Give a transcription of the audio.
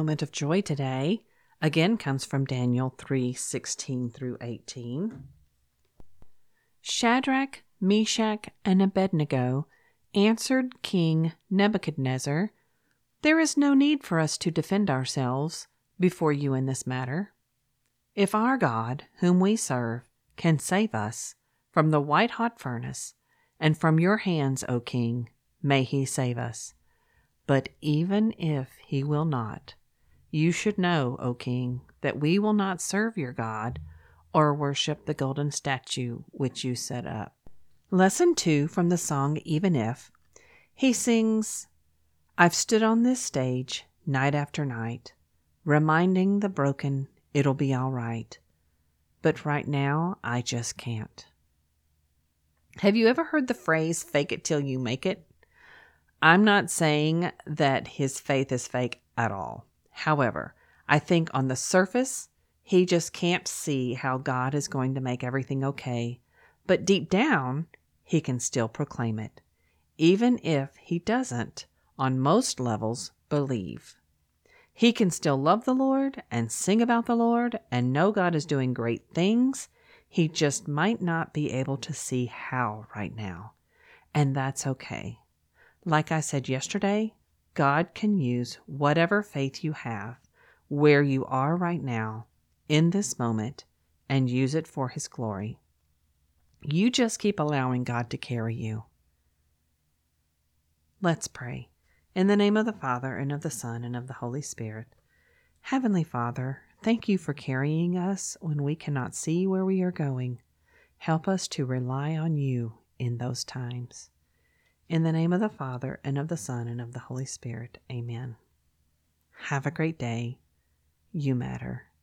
moment of joy today again comes from Daniel 3:16 through 18. Shadrach, Meshach, and Abednego answered King Nebuchadnezzar, "There is no need for us to defend ourselves before you in this matter. If our God, whom we serve, can save us from the white-hot furnace and from your hands, O king, may he save us. But even if he will not, you should know, O king, that we will not serve your God or worship the golden statue which you set up." Lesson 2 from the song Even If. He sings, "I've stood on this stage night after night, reminding the broken it'll be all right. But right now, I just can't." Have you ever heard the phrase, fake it till you make it? I'm not saying that his faith is fake at all. However, I think on the surface, he just can't see how God is going to make everything okay. But deep down, he can still proclaim it, even if he doesn't, on most levels, believe. He can still love the Lord and sing about the Lord and know God is doing great things. He just might not be able to see how right now. And that's okay. Like I said yesterday, God can use whatever faith you have, where you are right now, in this moment, and use it for His glory. You just keep allowing God to carry you. Let's pray. In the name of the Father, and of the Son, and of the Holy Spirit. Heavenly Father, thank you for carrying us when we cannot see where we are going. Help us to rely on you in those times. In the name of the Father, and of the Son, and of the Holy Spirit. Amen. Have a great day. You matter.